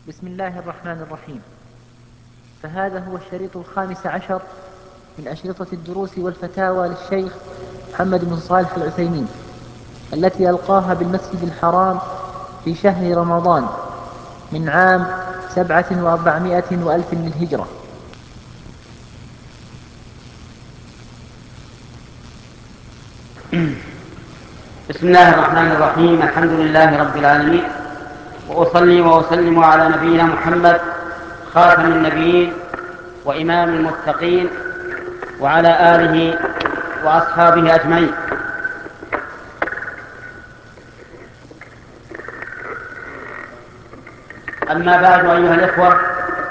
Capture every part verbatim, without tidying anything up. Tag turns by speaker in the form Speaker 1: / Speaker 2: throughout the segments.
Speaker 1: بسم الله الرحمن الرحيم. فهذا هو الشريط الخامس عشر من أشرطة الدروس والفتاوى للشيخ محمد بن صالح العثيمين التي ألقاها بالمسجد الحرام في شهر رمضان من عام سبعة وأربعمائة وألف للهجرة.
Speaker 2: بسم الله الرحمن الرحيم. الحمد لله رب العالمين، وأصلي وأسلم على نبينا محمد خاتم النبيين وإمام المتقين وعلى آله وأصحابه أجمعين. أما بعد، أيها الإخوة،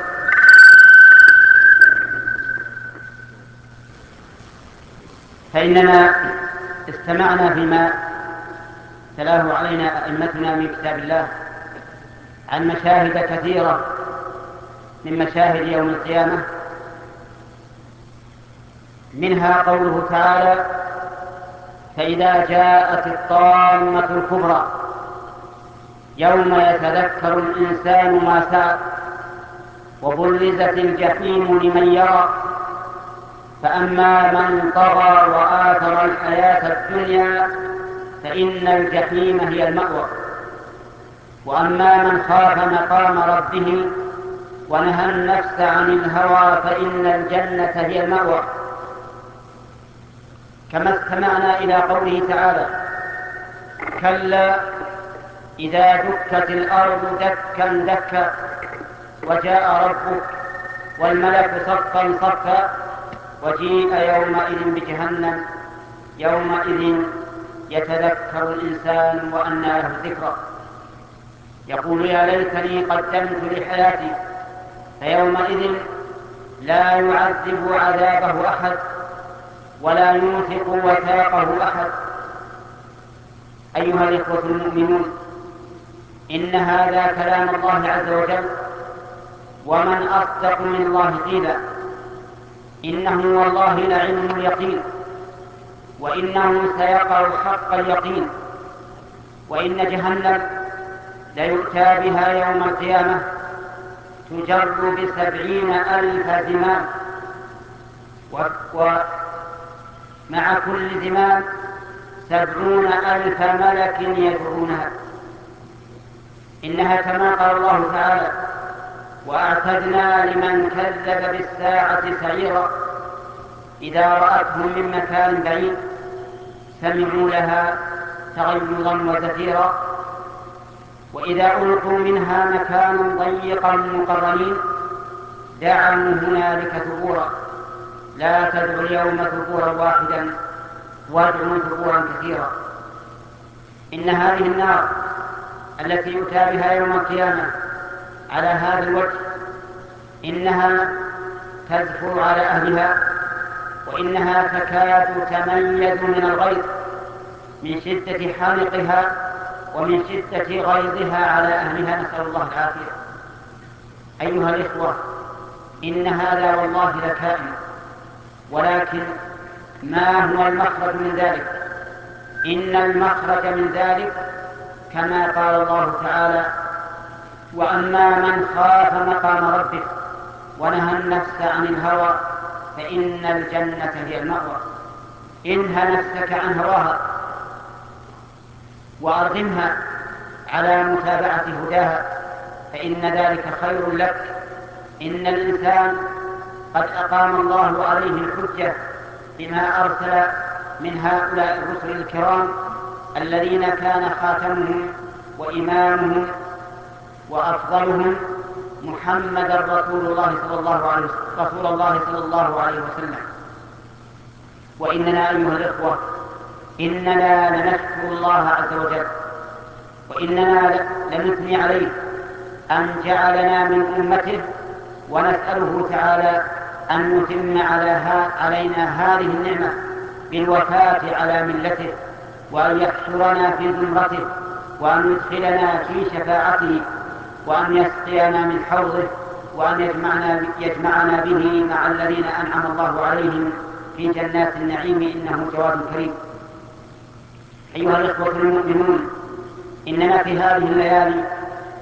Speaker 2: فإننا استمعنا فيما تلاه علينا أئمتنا من كتاب الله عن مشاهد كثيرة من مشاهد يوم القيامة، منها قوله تعالى: فإذا جاءت الطامة الكبرى يوم يتذكر الإنسان ما سعى وبرزت الجحيم لمن يرى فأما من طغى وآثر الحياة الدنيا فإن الجحيم هي المأوى وأما من خاف مقام ربه ونهى النفس عن الهوى فإن الجنة هي المأوى. كما استمعنا إلى قوله تعالى: كلا إذا دكت الأرض دكا دكا وجاء ربك والملك صفا صفا وجيء يومئذ بجهنم يومئذ يتذكر الإنسان وأنى له الذكرى يقول يا ليتني قدمت لحياتي فيومئذ لا يعذب عذابه أحد ولا يوثق وثاقه أحد. أيها الإخوة المؤمنون، إن هذا كلام الله عز وجل، ومن أصدق من الله قيلا. إنه والله لعلم اليقين، وإنه سيقع حق اليقين، وإن جهنم ليؤتى بها يوم القيامة تجر بسبعين ألف زمام، ومع كل زمام سبعون ألف ملك يجرونها. إنها كما قال الله تعالى: وأعتدنا لمن كذب بالساعة سعيرا إذا رأتهم من مكان بعيد سمعوا لها تغيظا وزفيرا وإذا ألقوا منها مكانا ضيقا مقرنين دعوا هنالك ثبورا لا تدعوا اليوم ثبورا واحدا وادعوا ثبورا كثيرا. إن هذه النار التي يؤتى بها يوم القيامة على هذا الوجه إنها تزفر على أهلها، وإنها تكاد تميز من الغيظ من شدة حانقها ومن شدة غيظها على أهلها، نسأل الله العافية. أيها الإخوة، إن هذا والله لكائن، ولكن ما هو المخرج من ذلك؟ إن المخرج من ذلك كما قال الله تعالى: وأما من خاف مقام ربه ونهى النفس عن الهوى فإن الجنة هي المأوى. انهى نفسك عن هواها وأرغمها على متابعة هداها فإن ذلك خير لك. إن الإنسان قد أقام الله عليه الحجة بما أرسل من هؤلاء الرسل الكرام الذين كان خاتمهم وإمامهم وأفضلهم محمد رسول الله صلى الله عليه وسلم رسول الله صلى الله عليه وسلم. وإننا أيها الإخوة إننا لنشكر الله عز وجل، وإننا لنثني عليه أن جعلنا من أمته، ونسأله تعالى أن يتم على علينا هذه النعمة بالوفاة على ملته، وأن يحشرنا في زمرته، وأن يدخلنا في شفاعته، وأن يسقينا من حوضه، وأن يجمعنا, يجمعنا به مع الذين أنعم الله عليهم في جنات النعيم، إنه جواد كريم. أيها الإخوة المؤمنون، إننا في هذه الليالي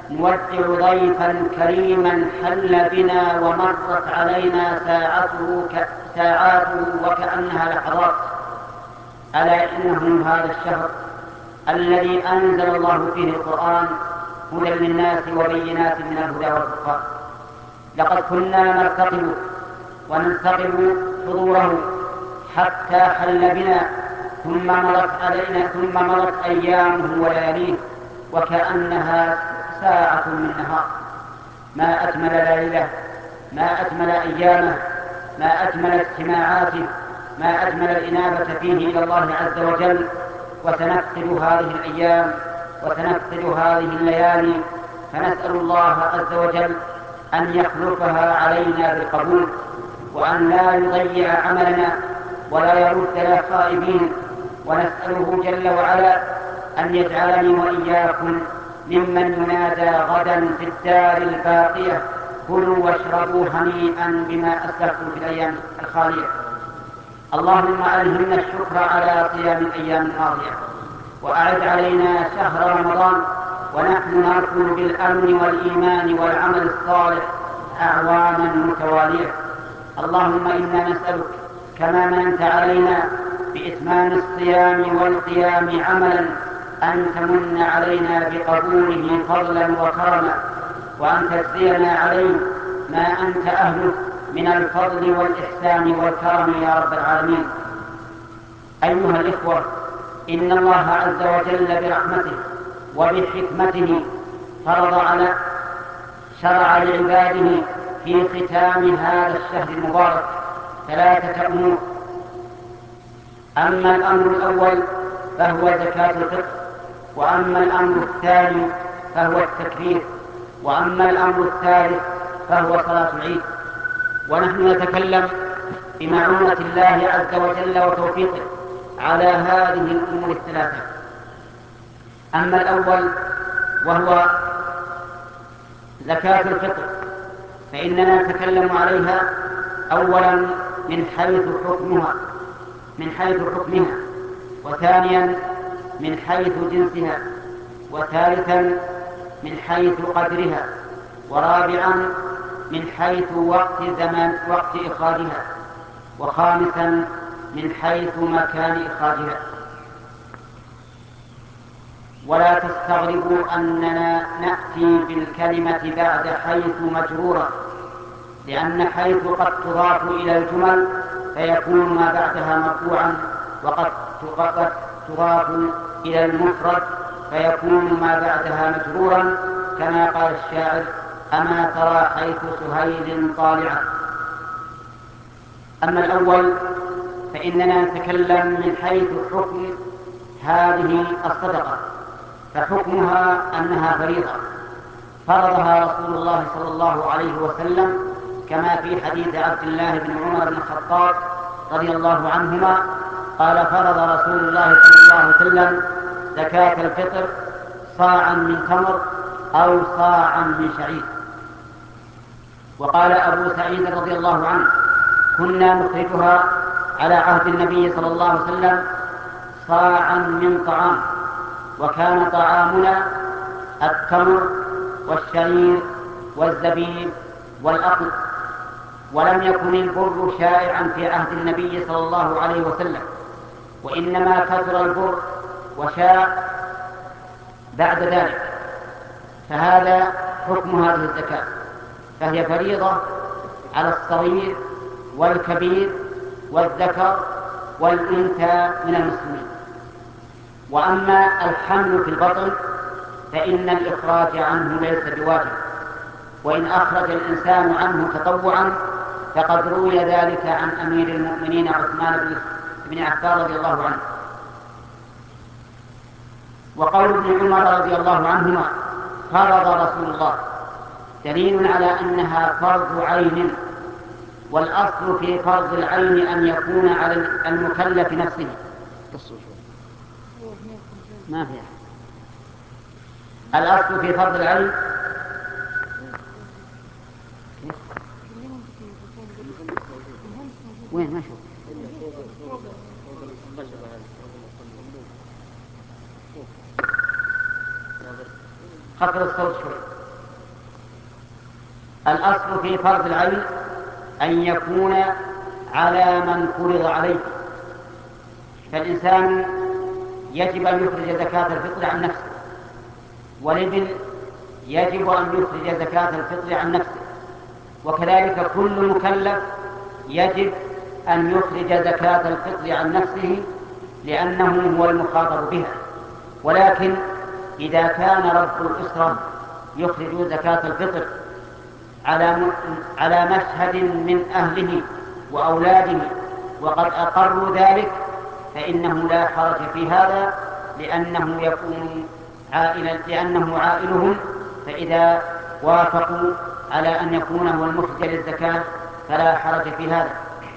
Speaker 2: نودع ضيفا كريما حل بنا ومرت علينا ساعته ك... ساعاته وكأنها لحظات. ألا إنه هذا الشهر الذي أنزل الله فيه القرآن هدى للناس وبينات من الهدى والفرقان. لقد كنا نرتقب وننتقب حضوره حتى حل بنا، ثم مرت علينا ثم مرت أيامه ولياليه وكأنها ساعة من نهار. ما أجمل ليلة، ما أجمل أيامه، ما أجمل اجتماعاته، ما أجمل الإنابة فيه إلى الله عز وجل. وسنفقد هذه الأيام وسنفقد هذه الليالي، فنسأل الله عز وجل أن يخلفها علينا بالقبول، وأن لا يضيع عملنا ولا يردنا خائبين. ونسأله جل وعلا أن يجعلني وإياكم ممن ينادى غدا في الدار الباقية: كلوا واشربوا هنيئا بما أسلفتم في الأيام الخالية. اللهم ألهمنا الشكر على صيام الأيام الماضية، وأعد علينا شهر رمضان ونحن نركض بالأمن والإيمان والعمل الصالح أعواما متوالية. اللهم إنا نسألك كما مننت علينا بإتمام الصيام والقيام عملا أن تمن علينا بقبوله فضلا وكرما، وأن تجزينا عليه ما أنت أهله من الفضل والإحسان والكرم يا رب العالمين. أيها الإخوة، إن الله عز وجل برحمته وبحكمته فرض على شرع لعباده في ختام هذا الشهر المبارك ثلاثة أمور. أما الأمر الأول فهو زكاة الفطر، وأما الأمر الثاني فهو التكبير، وأما الأمر الثالث فهو صلاة العيد. ونحن نتكلم بمعونة الله عز وجل وتوفيقه على هذه الأمور الثلاثة. أما الأول وهو زكاة الفطر فإننا نتكلم عليها أولا من حيث حكمها من حيث حكمها وثانيا من حيث جنسها، وثالثا من حيث قدرها، ورابعا من حيث وقت زمان وقت إخراجها، وخامسا من حيث مكان إخراجها. ولا تستغربوا أننا نأتي بالكلمة بعد حيث مجرورة، لأن حيث قد تضاف إلى الجمل فيكون ما بعدها مرفوعا، وقد تضاف إلى المفرد فيكون ما بعدها مجرورا، كما قال الشاعر: أما ترى حيث سهيل طالعا. أما الأول فإننا نتكلم من حيث حكم هذه الصدقة، فحكمها أنها فريضة فرضها رسول الله صلى الله عليه وسلم، كما في حديث عبد الله بن عمر بن الخطاب رضي الله عنهما قال: فرض رسول الله صلى الله عليه وسلم زكاة الفطر صاعا من تمر أو صاعا من شعير. وقال أبو سعيد رضي الله عنه: كنا نخرجها على عهد النبي صلى الله عليه وسلم صاعا من طعام، وكان طعامنا التمر والشعير والزبيب والأقل، ولم يكن البر شائعا في عهد النبي صلى الله عليه وسلم، وإنما كثر البر وشاع بعد ذلك. فهذا حكم هذه الزكاة، فهي فريضة على الصغير والكبير والذكر والأنثى من المسلمين. وأما الحمل في البطن فإن الإخراج عنه ليس بواجب، وإن أخرج الإنسان عنه تطوعا فقد روي ذلك عن أمير المؤمنين عثمان بن عفان رضي الله عنه. وقول ابن عمر رضي الله عنهما: فرض رسول الله، دليل على أنها فرض عين، والأصل في فرض العين أن يكون على المكلف نفسه. ما فيها. الأصل في فرض العين وين ما شوف خفض الصوت شوي. الأصل في فرض العين أن يكون على من فرض عليه، فالإنسان يجب أن يخرج زكاة الفطر عن نفسه، والابن يجب أن يخرج زكاة الفطر عن نفسه، وكذلك كل مكلف يجب أن يخرج زكاة الفطر عن نفسه لأنه هو المخاطب بها. ولكن إذا كان رب الأسرة يخرج زكاة الفطر على على مشهد من أهله وأولاده وقد أقروا ذلك فإنه لا حرج في هذا، لأنه يكون عائلا لأنه عائلهم، فإذا وافقوا على أن يكون هو المخرج للزكاة فلا حرج في هذا.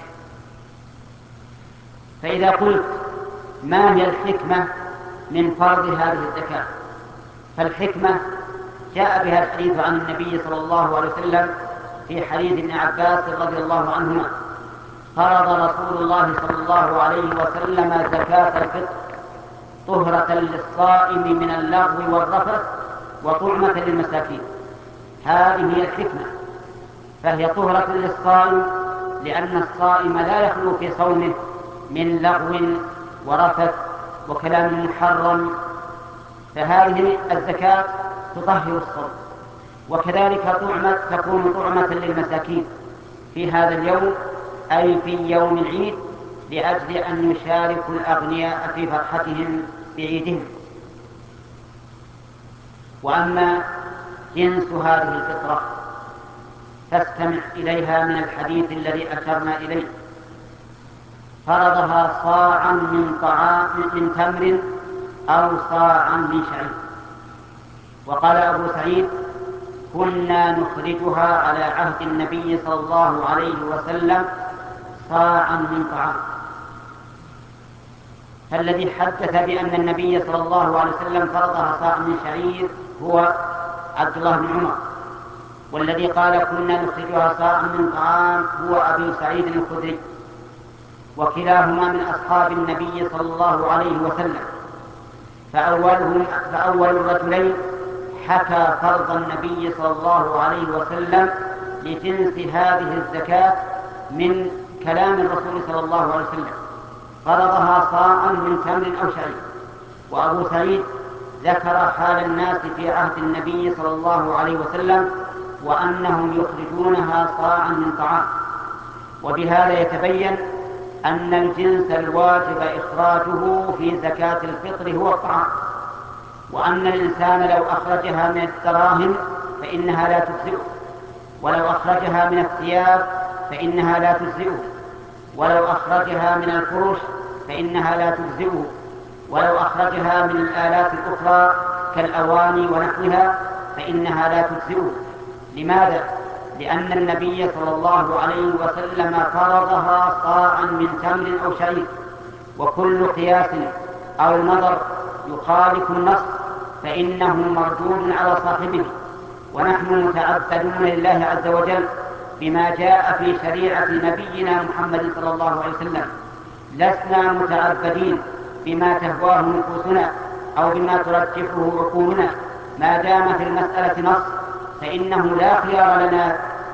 Speaker 2: فإذا قلت ما هي الحكمة من فرض هذه الزكاة؟ فالحكمة جاء بها الحديث عن النبي صلى الله عليه وسلم في حديث ابن عباس رضي الله عنهما: فرض رسول الله صلى الله عليه وسلم زكاة الفطر طهرة للصائم من اللغو والرفث وطعمة للمساكين. هذه هي الحكمة، فهي طهرة للصائم لأن الصائم لا يخلو في صومه من لغو ورفث وكلام محرم، فهذه الزكاة تطهر الصوم. وكذلك طعمة تكون طعمة للمساكين في هذا اليوم أي في يوم العيد، لأجل أن يشاركوا الأغنياء في فرحتهم بعيدهم. وأما جنس هذه الفطرة فاستمع إليها من الحديث الذي أشرنا إليه: فرضها صاعا من طعام من تمر أو صاعا من شعير. وقال أبو سعيد: كنا نخرجها على عهد النبي صلى الله عليه وسلم صاعا من طعام. فالذي حدث بأن النبي صلى الله عليه وسلم فرضها صاعا من شعير هو عبد الله بن عمر، والذي قال كنا نخرجها صاعا من طعام هو أبي سعيد الخدري، وكلاهما من أصحاب النبي صلى الله عليه وسلم. فأولهم فأول الرجلين حكى فرض النبي صلى الله عليه وسلم لجنس هذه الزكاة من كلام الرسول صلى الله عليه وسلم: فرضها صاعا من تمر أو شعير. وأبو سعيد ذكر حال الناس في عهد النبي صلى الله عليه وسلم وأنهم يخرجونها صاعا من طعام. وبهذا يتبين أن الجنس الواجب إخراجه في زكاة الفطر هو الطعام، وأن الإنسان لو أخرجها من الدراهم فإنها لا تجزئه، ولو أخرجها من الثياب فإنها لا تجزئه، ولو أخرجها من الفرش فإنها لا تجزئه، ولو أخرجها من الآلات الأخرى كالأواني ونحوها فإنها لا تجزئه. لماذا؟ لأن النبي صلى الله عليه وسلم فرضها صاعا من تمر أو شعير، وكل قياس أو نظر يخالف النص فإنه مردود على صاحبه. ونحن متعبدون لله عز وجل بما جاء في شريعة نبينا محمد صلى الله عليه وسلم، لسنا متعبدين بما تهواه نفوسنا أو بما ترجحه عقولنا. ما دام في المسألة نص فإنه لا خيار لنا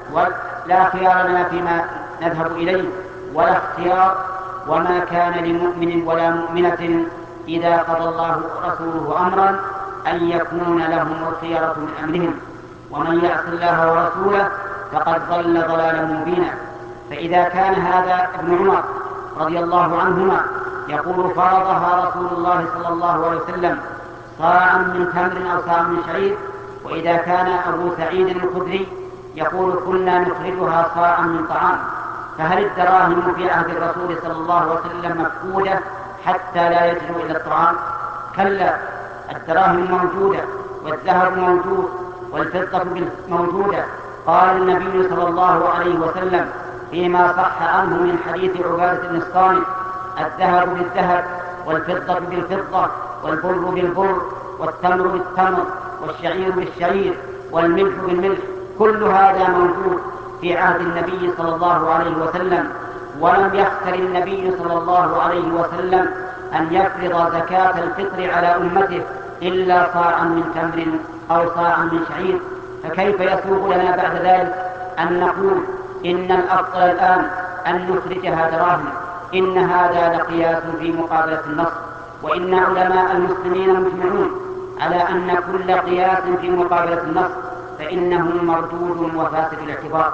Speaker 2: ولا خيار لنا فيما نذهب إليه ولا اختيار. وما كان لمؤمن ولا مؤمنة إذا قضى الله ورسوله أمرا أن يكون لهم الخيرة من أمرهم، ومن يعص الله ورسوله فقد ضل ضلالا مبينا. فإذا كان هذا ابن عمر رضي الله عنهما يقول فرضها رسول الله صلى الله عليه وسلم صاعا من تمر أو صاعا من شعير، وإذا كان أبو سعيد الخدري يقول كنا نخرجها صاعا من طعام، فهل الدراهم في عهد الرسول صلى الله عليه وسلم مفقودة حتى لا يجلوا إلى الطعام؟ كلا، الدراهم موجودة والذهب موجود والفضة موجودة. قال النبي صلى الله عليه وسلم فيما صح عنه من حديث عبادة بن الصامت: الذهب بالذهب والفضة بالفضة والبر بالبر والتمر بالتمر والشعير بالشعير والملح بالملح. كل هذا موجود في عهد النبي صلى الله عليه وسلم، ولم يختر النبي صلى الله عليه وسلم أن يفرض زكاة الفطر على أمته إلا صاعا من تمر أو صاعا من شعير، فكيف يسوغ لنا بعد ذلك أن نقول إن الأفضل الآن أن نخرجها دراهم، إن هذا لقياس في مقابلة النص، وإن علماء المسلمين مجمعون على أن كل قياس في مقابلة النص فإنه مردود وفاسد الاعتبار.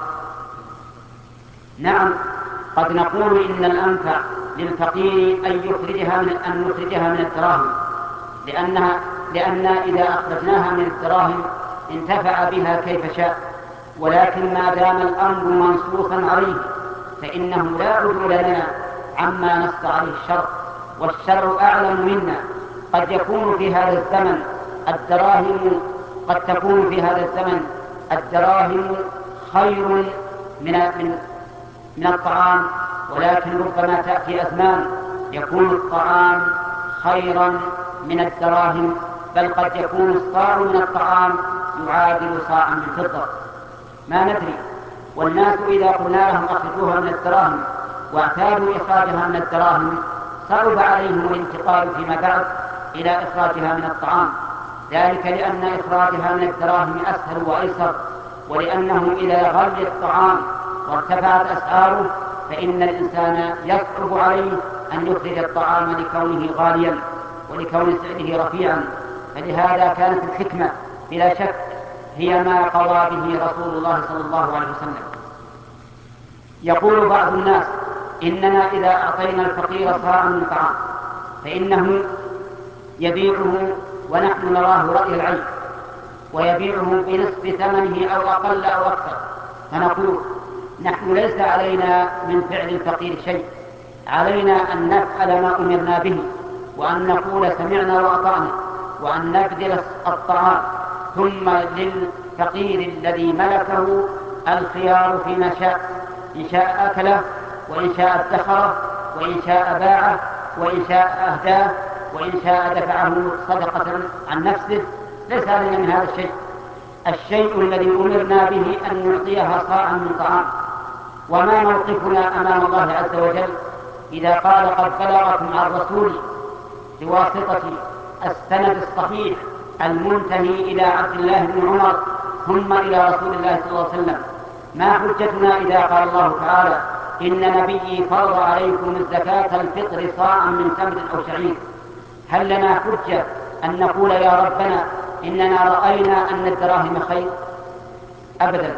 Speaker 2: نعم، قد نقول إن الأنفع للفقير أن يخرجها من أن نخرجها من الدراهم، لأنها لأن إذا أخرجناها من الدراهم انتفع بها كيف شاء، ولكن ما دام الأمر منصوصا عليه فإنه لا عدول لنا عما نص عليه الشرع، والشرع أعلم منا. قد يكون في هذا الزمن الدراهم قد تكون في هذا الزمن الدراهم خير من من من الطعام، ولكن ربما تأتي أزمان يكون الطعام خيرا من الدراهم، بل قد يكون الصاع من الطعام يعادل صاعا من فضة، ما ندري. والناس إذا قلنا لهم أخرجوها من الدراهم واعتادوا إخراجها من الدراهم صعب عليهم الانتقال فيما بعد إلى إخراجها من الطعام، ذلك لأن إخراجها من الدراهم أسهل وأيسر، ولأنه إذا غلي الطعام وارتفعت أسعاره فإن الإنسان يصعب عليه أن يخرج الطعام لكونه غاليا ولكون سعره رفيعا. فلهذا كانت الحكمة بلا شك هي ما قضى به رسول الله صلى الله عليه وسلم. يقول بعض الناس إننا إذا أعطينا الفقير صاعا من طعام فإنه يبيعه ونحن نراه رأي العين، ويبيعه بنصف ثمنه أو أقل أو أكثر، فنقول نحن ليس علينا من فعل الفقير شيء، علينا أن نفعل ما أمرنا به، وأن نقول سمعنا وأطعنا، وأن نبذل الطعام، ثم للفقير الذي ملكه الخيار فيما شاء، إن شاء أكله، وإن شاء ادخره، وإن شاء باعه، وإن شاء أهداه، وإن شاء دفعه صدقة عن نفسه، ليس علينا من هذا الشيء. الشيء الذي أمرنا به أن نعطيها صاعا من طعام. وما موقفنا أمام الله عز وجل إذا قال قد بلغكم عن رسولي بواسطة السند الصحيح المنتهي إلى عبد الله بن عمر ثم إلى رسول الله صلى الله عليه وسلم؟ ما حجتنا إذا قال الله تعالى إن نبيي فرض عليكم الزكاة الفطر صاعا من تمر أو شعير؟ هل لنا حجة أن نقول يا ربنا إننا رأينا أن الدراهم خير؟ أبدا،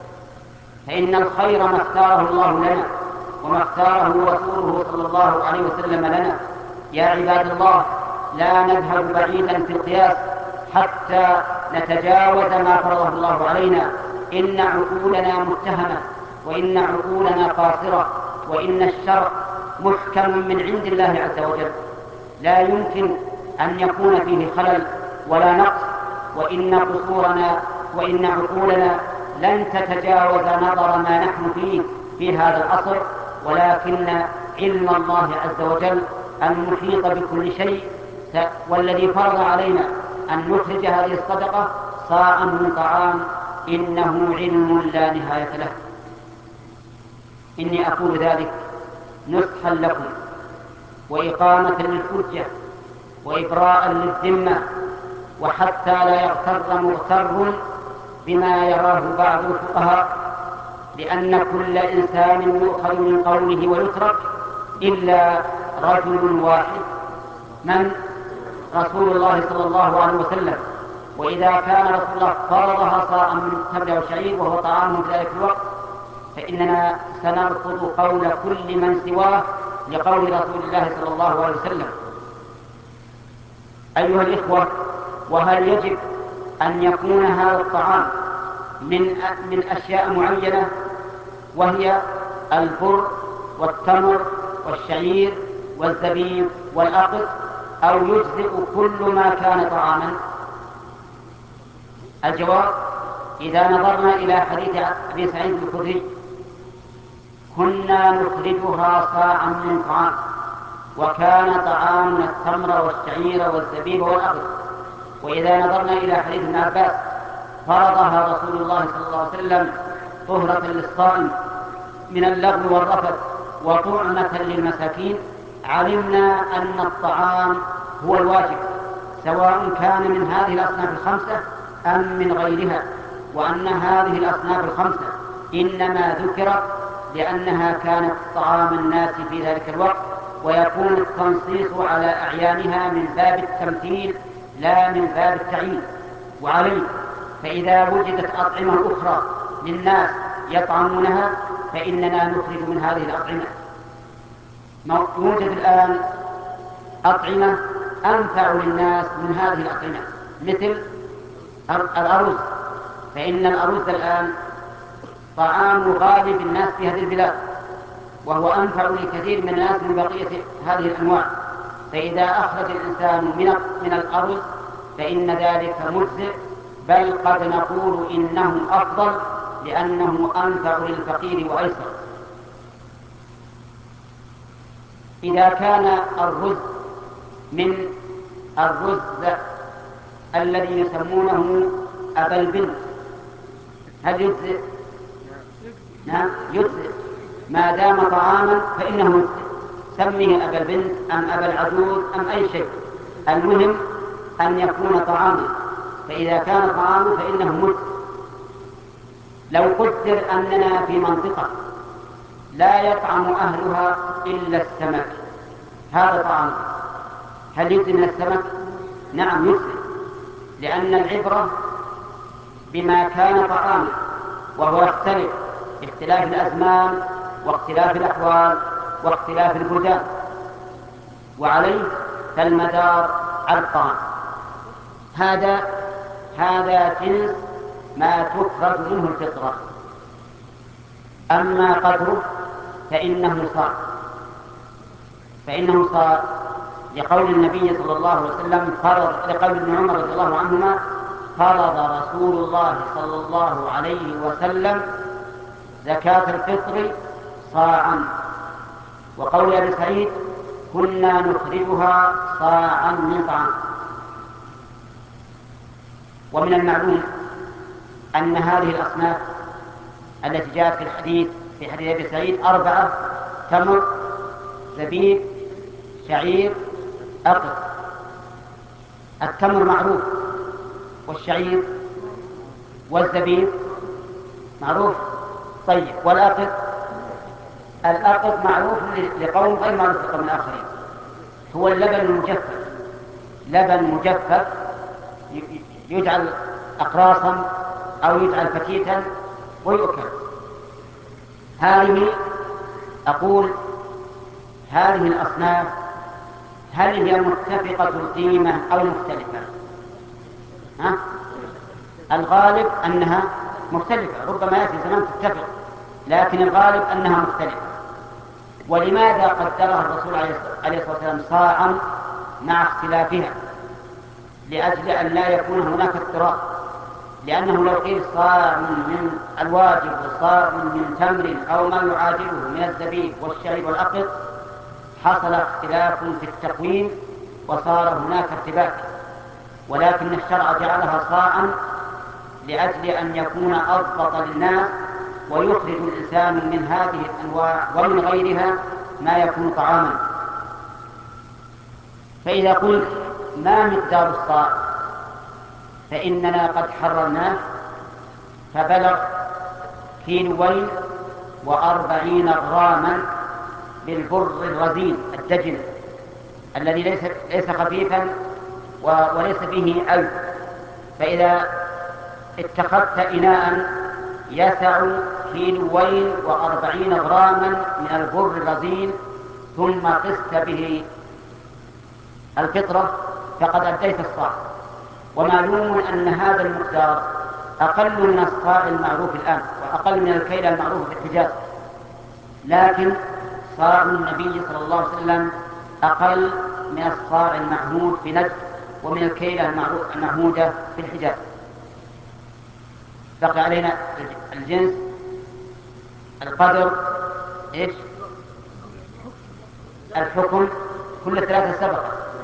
Speaker 2: فإن الخير ما اختاره الله لنا وما اختاره رسوله صلى الله عليه وسلم لنا. يا عباد الله، لا نذهب بعيدا في القياس حتى نتجاوز ما فرضه الله علينا. إن عقولنا متهمة، وإن عقولنا قاصرة، وإن الشرع محكم من عند الله عز وجل لا يمكن أن يكون فيه خلل ولا نقص، وإن قصورنا وإن عقولنا لن تتجاوز نظر ما نحن فيه في هذا العصر، ولكن علم الله عز وجل المحيط بكل شيء والذي فرض علينا أن نخرج هذه الصدقة صاعا من طعام إنه علم لا نهاية له. إني أقول ذلك نصحا لكم وإقامة للحجة وإبراء للذمة، وحتى لا يغتر مغتر بما يراه بعض الفقهاء، لأن كل إنسان يؤخذ من قوله ويترك إلا رجل واحد، من؟ رسول الله صلى الله عليه وسلم. وإذا كان رسول الله فرضها صاعا من تمر وشعير وهو طعام في ذلك الوقت فإننا سنرفض قول كل من سواه لقول رسول الله صلى الله عليه وسلم. أيها الإخوة، وهل يجب أن يكون هذا الطعام من من أشياء معينة وهي البر والتمر والشعير والزبيب والأقط، أو يجزئ كل ما كان طعاما؟ الجواب: إذا نظرنا إلى حديث أبي سعيد الخدري كنا نخرجها صاعا من طعام، وكان طعامنا التمر والشعير والزبيب والأقط. وإذا نظرنا إلى حديث ابن عباس فرضها رسول الله صلى الله عليه وسلم طهرة للصائم من اللغو والرفث وطعمة للمساكين، علمنا أن الطعام هو الواجب سواء كان من هذه الأصناف الخمسة أم من غيرها، وأن هذه الأصناف الخمسة إنما ذكرت لأنها كانت طعام الناس في ذلك الوقت، ويكون التنصيص على أعيانها من باب التمثيل لا من باب التعيين. وعليه فإذا وجدت أطعمة أخرى للناس يطعمونها فإننا نخرج من هذه الأطعمة. يوجد الآن أطعمة أنفع للناس من هذه الأطعمة مثل الأرز، فإن الأرز الآن طعام غالب الناس في هذه البلاد، وهو أنفع لكثير من الناس من بقية هذه الأنواع. فإذا أخرج الإنسان من الأرز فإن ذلك مجزئ، بل قد نقول إنه أفضل لأنه أنفع للفقير وأيسر. إذا كان الرز من الرز الذي يسمونه أبا البنت هل يجزئ؟ نعم يجزئ، ما دام طعاما فإنه يجزئ، سميه أبا البنت أم أبا العجوز أم أي شيء، المهم أن يكون طعاما، فإذا كان طعاما فإنه مجزئ. لو قدر أننا في منطقة لا يطعم أهلها إلا السمك، هذا طعام، هل يجزي من السمك؟ نعم يجزي، لأن العبرة بما كان طعاما، وهو يختلف باختلاف الأزمان واختلاف الأحوال واختلاف البلدان، وعليه فالمدار على الطعام. هذا هذا جنس ما تخرج منه الفطرة. أما قدره فإنه صار فإنه صار لقول النبي صلى الله عليه وسلم فرض، لقول ابن عمر رضي الله عنهما فرض رسول الله صلى الله عليه وسلم زكاة الفطر صاعا، وقول أبي سعيد كنا نخرجها صاعا من طعام. ومن المعلوم أن هذه الأصناف التي جاءت في الحديث في حديث أبي سعيد أربعة: تمر، زبيب، شعير، أقط. التمر معروف، والشعير والزبيب معروف، طيب، والأقط الأقط معروف لقوم غير معروف لقوم الآخرين، هو اللبن المجفف، لبن مجفف يجعل أقراصا أو يجعل فتيتا ويؤكل. هذه أقول هذه الأصناف هل هي متفقة القيمة أو مختلفة؟ ها؟ الغالب أنها مختلفة، ربما يأتي زمان تتفق، لكن الغالب أنها مختلفة. ولماذا قدرها الرسول عليه الصلاة والسلام صاعا مع اختلافها؟ لأجل أن لا يكون هناك اضطراب، لأنه لو قيل صاع من الواجب وصاع من تمر أو ما يعادله من الزبيب والشعير والأقط حصل اختلاف في التقويم وصار هناك ارتباك، ولكن الشرع جعلها صاعا لأجل أن يكون أضبط للناس ويخرج الإنسان من هذه الأنواع ومن غيرها ما يكون طعاما. فإذا قلت ما مقدار الصاع فإننا قد حررناه فبلغ كيلوين وأربعين غراما بالبر الرزين الدجن الذي ليس ليس خفيفا وليس فيه ألف. فإذا اتخذت إناء يسع كيلوين وأربعين غراما من البر الرزين ثم قست به الفطرة فقد أديت الصاع. ومعلوم أن هذا المقدار أقل من الصاع المعروف الآن وأقل من الكيل المعروف في الحجاز، لكن صاع النبي صلى الله عليه وسلم أقل من الصاع المعهود في نجد ومن الكيل المعهودة في الحجاز. بقي علينا الجنس، القدر، إيش؟ الحكم، كل ثلاثة سبقة.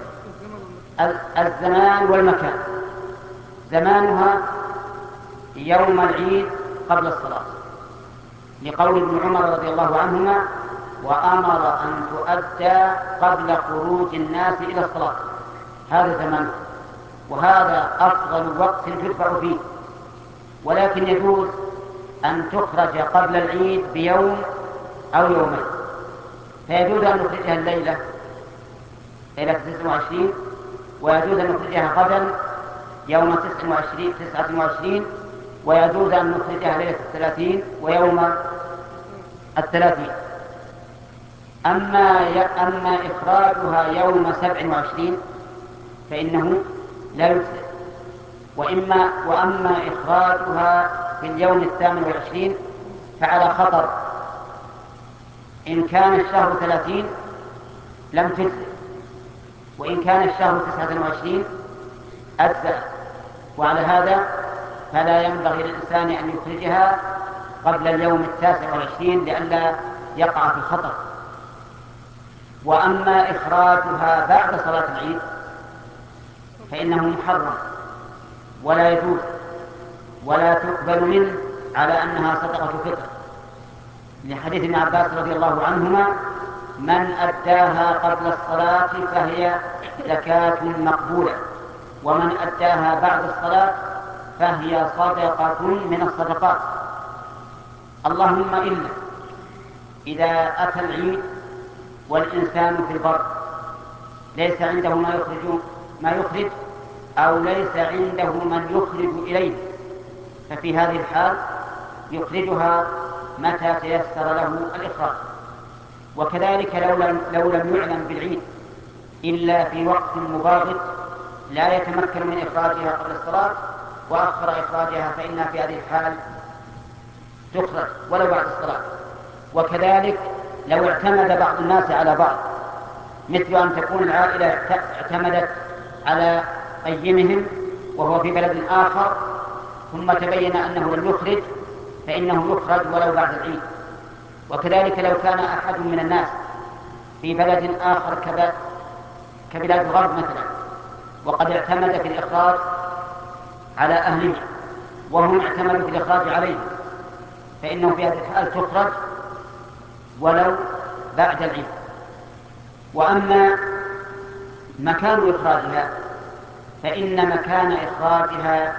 Speaker 2: الزمان والمكان، زمانها يوم العيد قبل الصلاة لقول ابن عمر رضي الله عنهما وأمر أن تؤدى قبل خروج الناس إلى الصلاة، هذا زمان، وهذا أفضل وقت تدفع فيه. ولكن يجوز أن تخرج قبل العيد بيوم أو يومين، فيجوز أن نخرجها الليلة ليلة تسعة وعشرين، ويجوز أن نخرجها غدا يوم تسعة وعشرين، ويجوز أن نخرجها ليلة الثلاثين ويوم الثلاثين. أما أما إخراجها يوم سبع وعشرين فإنه لا يجزئ، وإما وأما إخراجها في اليوم الثامن والعشرين فعلى خطر. إن كان الشهر ثلاثين لم تجزئ، وإن كان الشهر تسعة وعشرين أجزأ، وعلى هذا فلا ينبغي للإنسان أن يخرجها قبل اليوم التاسع والعشرين لئلا يقع في خطر. وأما إخراجها بعد صلاة العيد فإنه محرم ولا يجوز، ولا تقبل منه على أنها صدقة فطر، لحديث ابن عباس رضي الله عنهما: من أداها قبل الصلاة فهي زكاة مقبولة، ومن أداها بعد الصلاة فهي صدقة من الصدقات. اللهم إلا إذا أتى العيد والإنسان في البر ليس عنده ما يخرج ما يخرج أو ليس عنده من يخرج إليه، ففي هذه الحال يخرجها متى تيسر له الإخراج. وكذلك لو لم, لو لم يعلم بالعيد إلا في وقت مباغت لا يتمكن من إخراجها قبل الصلاة وأخر إخراجها، فإن في هذه الحال تخرج ولو بعد الصلاة. وكذلك لو اعتمد بعض الناس على بعض، مثل أن تكون العائلة اعتمدت على قيمهم وهو في بلد آخر ثم تبين أنه لم يخرج، فإنه يخرج ولو بعد العيد. وكذلك لو كان أحد من الناس في بلد آخر كبلاد الغرب مثلا وقد اعتمد في الإخراج على أهله وهم اعتمدوا في الإخراج عليه، فإنه في هذه الحال تخرج ولو بعد العيد. وأما مكان إخراجها فإن مكان إخراجها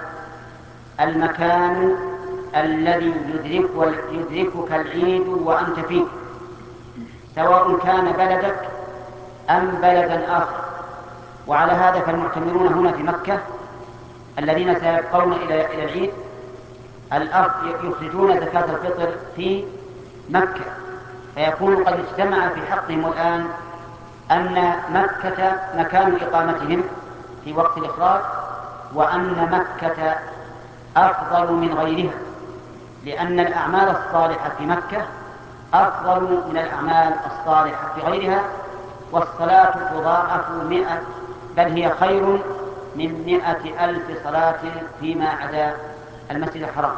Speaker 2: المكان الذي يدرك يدركك العيد وأنت فيه، سواء كان بلدك أم بلدا آخر. وعلى هذا فالمعتمرون هنا في مكة الذين سيبقون إلى إلى العيد الأفضل يخرجون زكاة الفطر في مكة، فيكون قد اجتمع في حقهم الآن أن مكة مكان إقامتهم في وقت الإخراج، وأن مكة أفضل من غيرها، لأن الأعمال الصالحة في مكة أفضل من الأعمال الصالحة في غيرها، والصلاة تضاعف مئة بل هي خير من مئة ألف صلاة فيما عدا المسجد الحرام.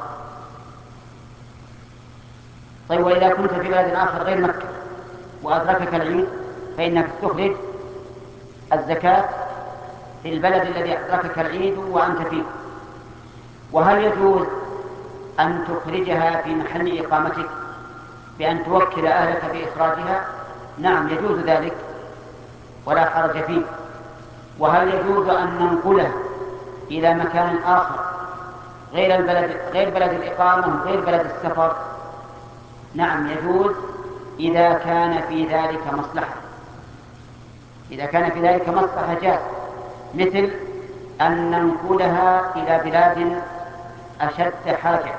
Speaker 2: طيب، وإذا كنت في بلد آخر غير مكة وأدركك العيد فإنك تخرج الزكاة في البلد الذي أدركك العيد وأنت فيه. وهل يجوز أن تخرجها في محل إقامتك بأن توكل أهلك بإخراجها؟ نعم، يجوز ذلك ولا حرج فيه. وهل يجوز أن ننقلها إلى مكان آخر غير البلد غير بلد الإقامة غير بلد السفر؟ نعم يجوز إذا كان في ذلك مصلحة. إذا كان في ذلك مصلحة جاز، مثل أن ننقلها إلى بلاد أشد حاجة،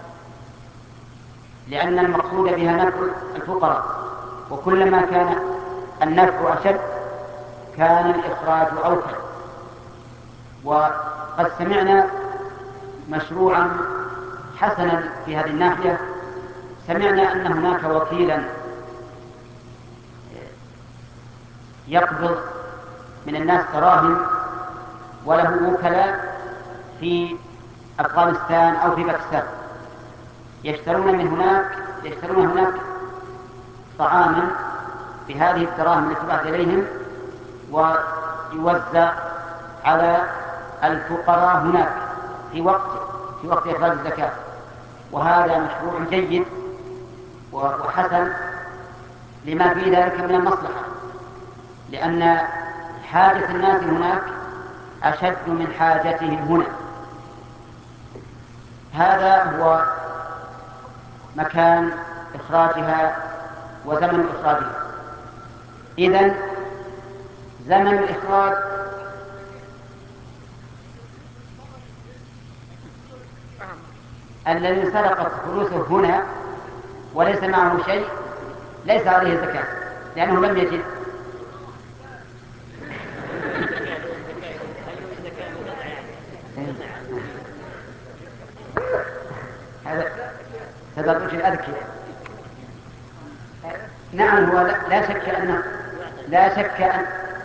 Speaker 2: لأن المقصود بها نفع الفقراء، وكلما كان النفع أشد كان الإخراج أوكل. وقد سمعنا مشروعا حسنا في هذه الناحية، سمعنا أن هناك وكيلا يقبض من الناس دراهم وله وكلاء في أفغانستان أو في باكستان، يشترون من هناك يشترون هناك طعاما بهذه الدراهم التي تبعث إليهم ويوزع على الفقراء هناك في وقت في وقت إخراج الزكاة. وهذا مشروع جيد وحسن لما في ذلك من المصلحة، لأن حاجة الناس هناك أشد من حاجتهم هنا. هذا هو مكان إخراجها وزمن إخراجها. إذن زمن الإخراج الذي سرقت فلوسه هنا وليس معه شيء ليس عليه زكاة لأنه لم يجد. هذا تدرج الأذكياء. نعم، هو لا شك أنه لا شك أن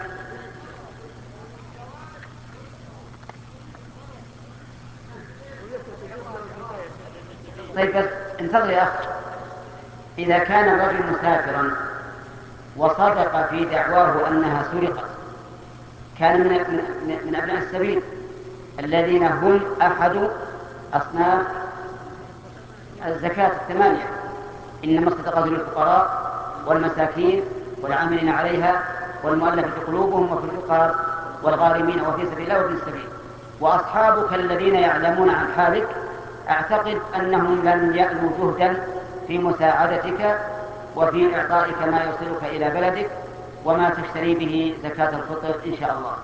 Speaker 2: طيب بس انتظر يا أخ. إذا كان الرجل مسافرا وصدق في دعواه أنها سرقت كان من, من, من أبناء السبيل الذين هم أحد أصناف الزكاة الثمانية: إنما الصدقات للفقراء والمساكين والعاملين عليها والمؤلفة قلوبهم وفي الرقاب والغارمين وفي سبيل الله وفي السبيل. وأصحابك الذين يعلمون عن حالك أعتقد أنهم لن يألوا جهدا في مساعدتك وفي إعطائك ما يوصلك إلى بلدك وما تشتري به زكاة الفطر إن شاء الله.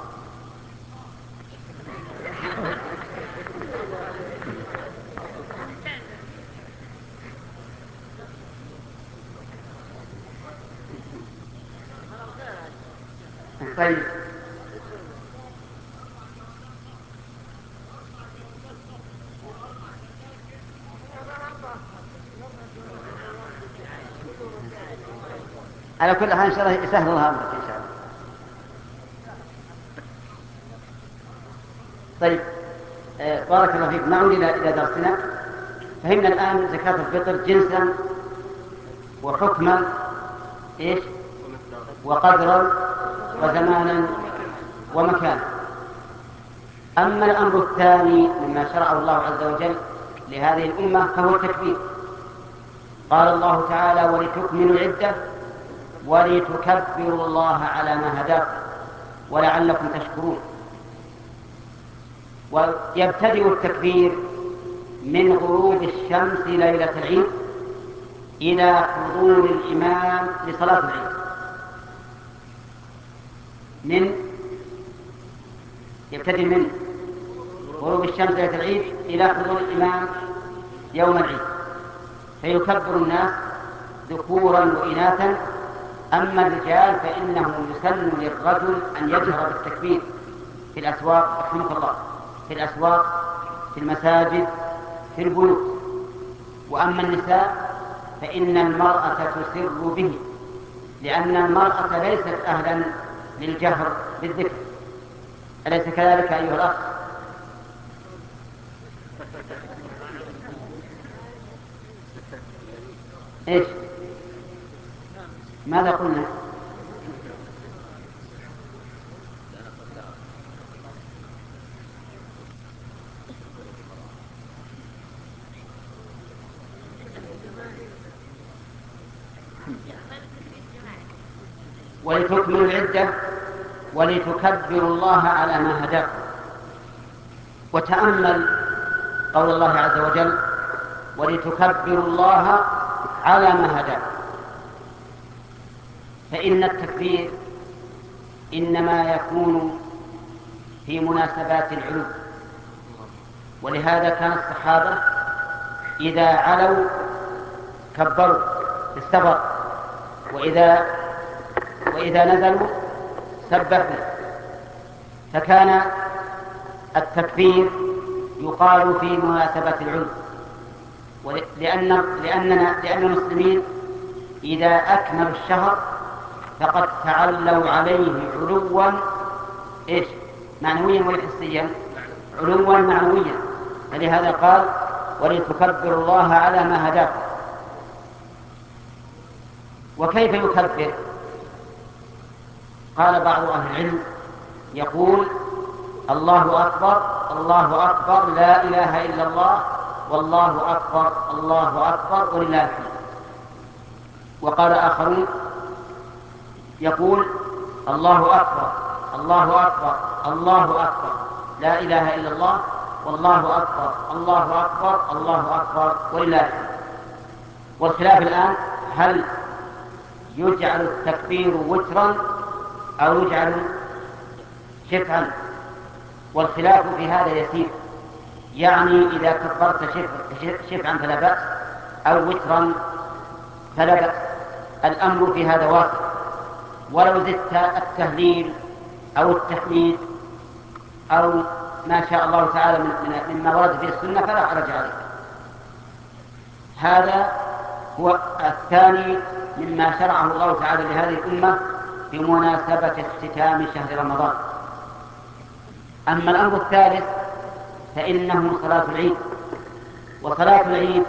Speaker 2: طيب على كل حال إن شاء الله يسهل الله أمرك إن شاء الله. طيب آه بارك الله فيك. نعود إلى درسنا. فهمنا الآن زكاة الفطر جنسا وحكما إيش وقدرا وزمانا ومكانا. أما الأمر الثاني مما شرعه الله عز وجل لهذه الأمة فهو التكبير. قال الله تعالى: ولتكملوا العدة ولتكبروا الله على ما هداكم ولعلكم تشكرون. ويبتدئ التكبير من غروب الشمس ليلة العيد إلى حضور الإمام لصلاة العيد. من يبتدئ من غروب الشمس ليلة العيد إلى حضور الإمام يوم العيد، فيكبر الناس ذكورا وإناثا. أما الرجال فإنه يسن للرجل أن يجهر بالتكبير في الأسواق، رحمك الله، في الأسواق، في المساجد، في البيوت. وأما النساء فإن المرأة تسر به، لأن المرأة ليست أهلا للجهر بالذكر. أليس كذلك أيها الأخ؟ إيش؟ ماذا قلنا؟ ولتكملوا العدة ولتكبروا الله على ما هداكم. وتأمل قول الله عز وجل: ولتكبروا الله على ما هداكم. فإن التكبير إنما يكون في مناسبات العلو، ولهذا كان الصحابة إذا علوا كبروا استبر، وإذا وإذا نزلوا سبحوا. فكان التكبير يقال في مناسبة العلو، لأن لأننا لأن المسلمين إذا أكملوا الشهر فقد تعلوا عليه علوا إيش معنويا وحسيا، علوا معنويا. فلهذا قال: ولتكبروا الله على ما هداكم. وكيف يكبر؟ قال بعض أهل العلم يقول: الله أكبر الله أكبر لا إله إلا الله والله أكبر الله أكبر ولله الحمد. وقال آخرون يقول: الله أكبر الله أكبر الله أكبر لا إله إلا الله والله أكبر الله أكبر الله أكبر ولله الحمد. والخلاف الآن هل يجعل التكبير وترا أو يجعل شفعا، والخلاف في هذا يسير، يعني إذا كبرت شفعا فلا بأس أو وترا فلا بأس، الأمر في هذا واسع. ولو زدت التهليل أو التحميد أو ما شاء الله تعالى مما ورد في السنة فلا حرج عليك. هذا هو الثاني مما شرعه الله تعالى لهذه الأمة بمناسبة اختتام شهر رمضان. أما الأمر الثالث فإنه صلاة العيد. وصلاة العيد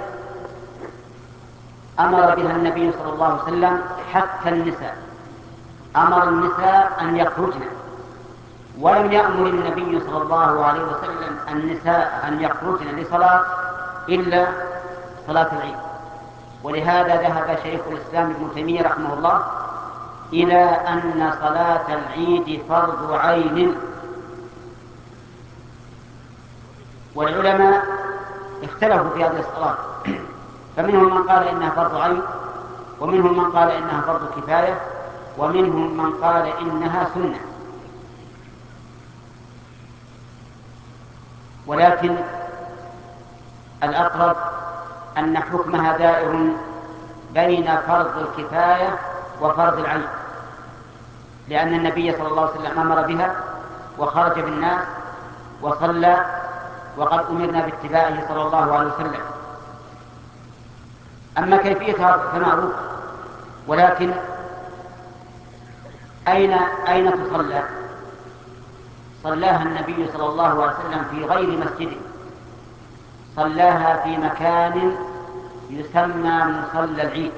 Speaker 2: أمر بها النبي صلى الله عليه وسلم حتى النساء، أمر النساء أن يخرجن، ولم يأمر النبي صلى الله عليه وسلم النساء أن يخرجن لصلاة إلا صلاة العيد. ولهذا ذهب شيخ الإسلام ابن تيمية رحمه الله إلى أن صلاة العيد فرض عين، والعلماء اختلفوا في هذه الصلاة، فمنهم من قال إنها فرض عين، ومنهم من قال إنها فرض كفاية، ومنهم من قال إنها سنة. ولكن الأقرب أن حكمها دائر بين فرض الكفاية وفرض العين، لأن النبي صلى الله عليه وسلم أمر بها وخرج بالناس وصلى، وقد أمرنا باتباعه صلى الله عليه وسلم. أما كيفيتها فمعروف، ولكن أين أين تصلى؟ صلاها النبي صلى الله عليه وسلم في غير مسجده، صلاها في مكان يسمى مصلى العيد.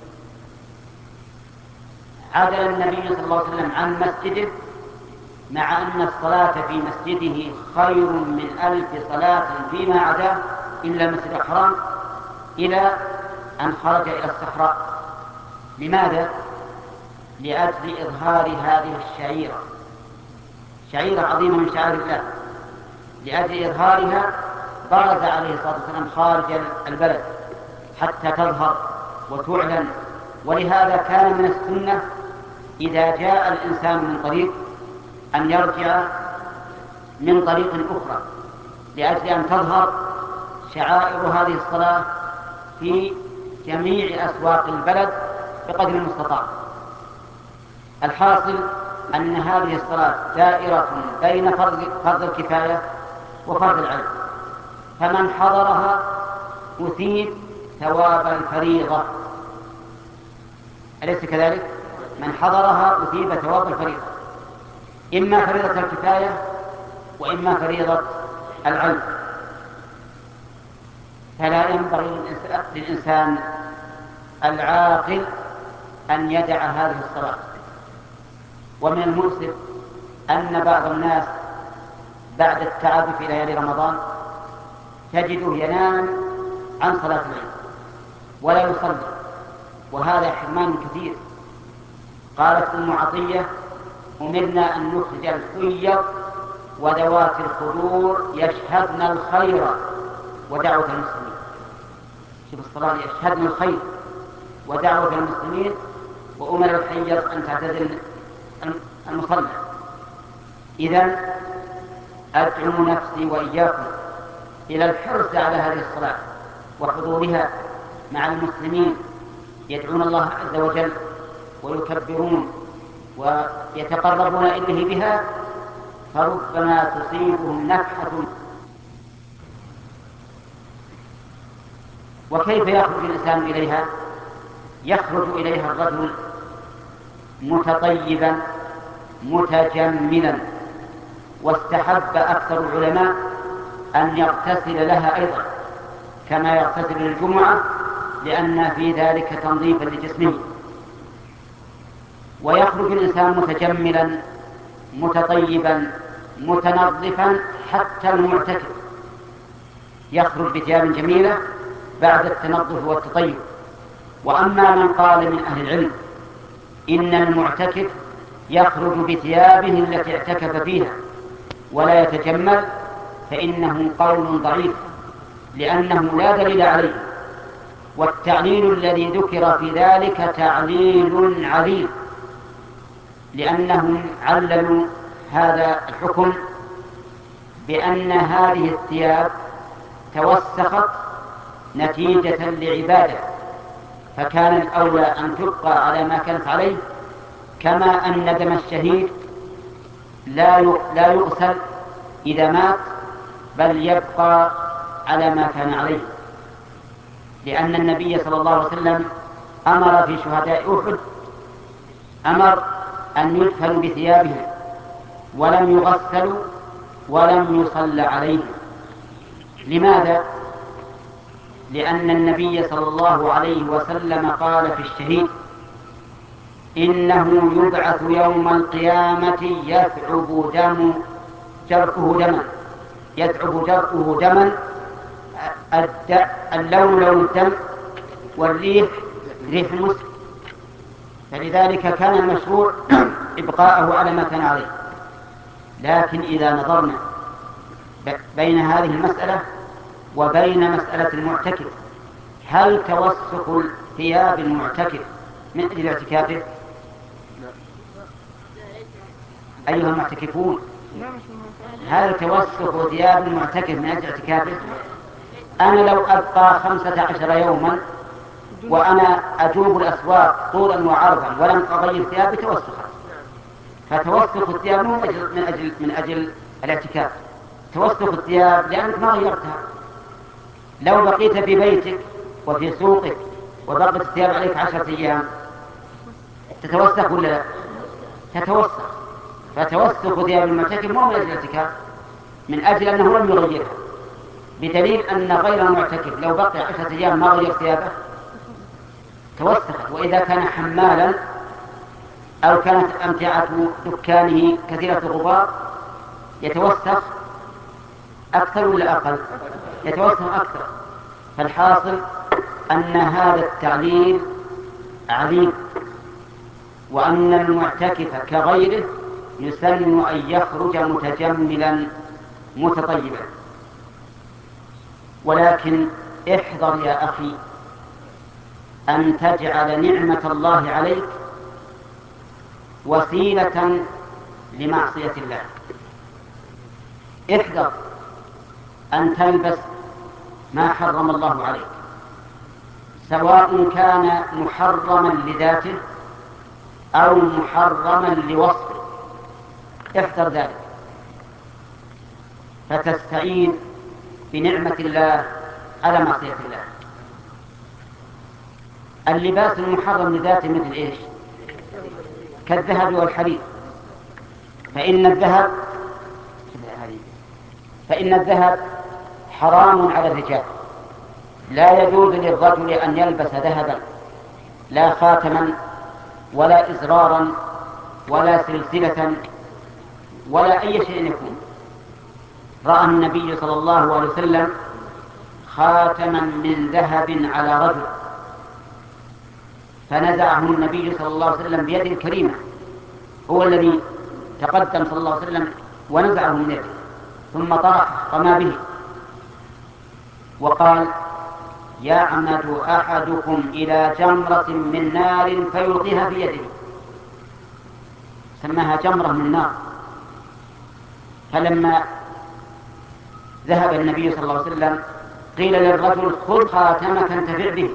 Speaker 2: عدل النبي صلى الله عليه وسلم عن مسجده، مع أن الصلاة في مسجده خير من ألف صلاة فيما عداه إلا المسجد الحرام، إلى أن خرج إلى الصحراء. لماذا؟ لأجل إظهار هذه الشعيرة، شعيرة عظيمة من شعائر الله، لأجل إظهارها برز عليه الصلاة والسلام خارج البلد حتى تظهر وتعلن. ولهذا كان من السنة إذا جاء الإنسان من طريق أن يرجع من طريق أخرى، لأجل أن تظهر شعائر هذه الصلاة في جميع أسواق البلد بقدر المستطاع. الحاصل أن هذه الصلاة دائرة بين فرض الكفاية وفرض العين، فمن حضرها أثيب ثواب الفريضة، أليس كذلك؟ من حضرها أثيب ثواب الفريضة، إما فريضة الكفاية وإما فريضة العين. فلا ينبغي للإنسان العاقل أن يدع هذه الصلاة. ومن المؤسف أن بعض الناس بعد التعب في ليالي رمضان تجده ينام عن صلاة العيد ولا يصلي، وهذا حرمان كثير. قالت أم عطية: أمرنا أن نخرج الخير وذوات الخدور يشهدن الخير ودعوة المسلمين. شوف الصلاة، يشهدن الخير ودعوة المسلمين، وأمر الخير أن تعتزل المصلى. إذن أدعو نفسي وإياكم إلى الحرص على هذه الصلاة وحضورها مع المسلمين، يدعون الله عز وجل ويكبرون ويتقربون إليه بها، فربما تصيبهم نفحة. وكيف يخرج الإنسان إليها؟ يخرج إليها الرجل متطيبا متجملا، واستحب أكثر العلماء أن يغتسل لها أيضا كما يغتسل للجمعة، لأن في ذلك تنظيفا لجسمه. ويخرج الإنسان متجملا متطيبا متنظفا، حتى المعتكف يخرج بثياب جميلة بعد التنظف والتطيب. وأما من قال من أهل العلم إن المعتكف يخرج بثيابه التي اعتكف فيها ولا يتجمل، فإنه قول ضعيف، لأنه لا دليل عليه، والتعليل الذي ذكر في ذلك تعليل عليل، لأنهم عللوا هذا الحكم بأن هذه الثياب توسخت نتيجة لعبادة، فكان الأولى أن تبقى على ما كانت عليه، كما أن دم الشهيد لا لا يغسل إذا مات، بل يبقى على ما كان عليه، لأن النبي صلى الله عليه وسلم أمر في شهداء أحد أمر أن يدفنوا بثيابهم ولم يغسلوا ولم يصلى عليهم. لماذا؟ لأن النبي صلى الله عليه وسلم قال في الشهيد: إنه يبعث يوم القيامة يثعب دم جرحه دما يثعب جرحه دما اللون لون الدم والريح ريح المسك، فلذلك كان المشروع إبقاءه على ما كان عليه. لكن إذا نظرنا بين هذه المسألة وبين مسألة المعتكف، هل توسخ ثياب المعتكف من أجل اعتكافه؟ أيها المعتكفون، هل توسخ ثياب المعتكف من أجل اعتكافه؟ أنا لو أبقى خمسة عشر يوما وأنا أجوب الأسواق طولا وعرضا ولم أغير ثيابي توسخت، فتوسخ الثياب من أجل, من أجل, من أجل الاعتكاف، توسخ الثياب لأنك ما غيرتها. لو بقيت في بيتك وفي سوقك وبقت الثياب عليك عشرة أيام تتوسخ ولا لا؟ تتوسخ. فتوسخ ثياب المعتكف مو من أجل الاعتكاف، من أجل أنه لم يغيرها، بدليل أن غير المعتكف لو بقي عشرة أيام ما غير ثيابه توسخت. وإذا كان حمالا أو كانت أمتعة دكانه كثيرة الغبار يتوسخ أكثر ولا أقل؟ يتوسخ أكثر. فالحاصل أن هذا التعليل عليم، وأن المعتكف كغيره يسن أن يخرج متجملا متطيبا. ولكن احذر يا أخي أن تجعل نعمة الله عليك وسيلة لمعصية الله. احذر أن تلبس ما حرم الله عليك، سواء كان محرما لذاته أو محرما لوصفه، احذر ذلك، فتستعين بنعمة الله على معصية الله. اللباس المحرم لذاته مثل إيش؟ كالذهب والحرير، فإن الذهب فإن الذهب حرام على الرجال، لا يجوز للرجل أن يلبس ذهبا، لا خاتما ولا إزرارا ولا سلسلة ولا أي شيء يكون. رأى النبي صلى الله عليه وسلم خاتما من ذهب على رجل، فنزعه النبي صلى الله عليه وسلم بيده كريمة، هو الذي تقدم صلى الله عليه وسلم ونزعه من يده، ثم طرح رمى به وقال: يعمد أحدكم إلى جمرة من نار فيلقيها في يده، سماها جمرة من نار. فلما ذهب النبي صلى الله عليه وسلم قيل للرجل: خذ خاتمك انتفع به.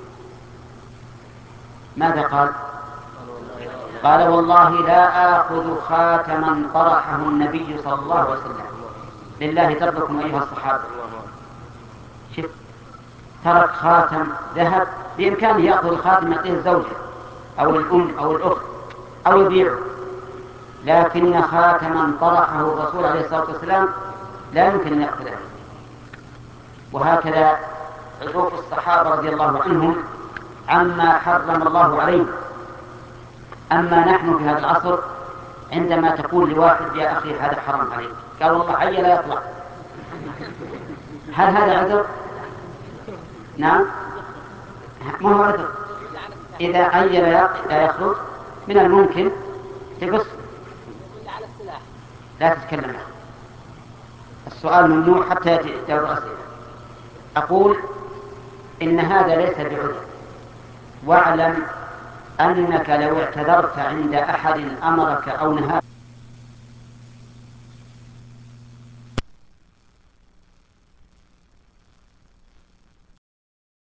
Speaker 2: ماذا قال؟ قال: والله لا آخذ خاتما طرحه النبي صلى الله عليه وسلم، لله دركم أيها الصحابة. شف، ترك خاتم ذهب، بإمكانه يأخذ الخاتم يعطيه الزوجة أو الأم أو الأخت أو يبيعه، لكن خاتما طرحه الرسول عليه الصلاة والسلام لا يمكن أن يأخذه. وهكذا عطوف الصحابة رضي الله عنهم عما حرم الله عليهم. أما نحن في هذا العصر عندما تقول لواحد: يا أخي هذا حرام عليك، قال: والله حي لا يطلع. هل هذا عذر؟ نعم، ما هو عذر. إذا عين لا يخرج من الممكن تقص، لا تتكلم له. السؤال ممنوع حتى يأتي الأسئلة. أقول إن هذا ليس بعذر. واعلم أنك لو اعتذرت عند أحد أمرك أو نهاك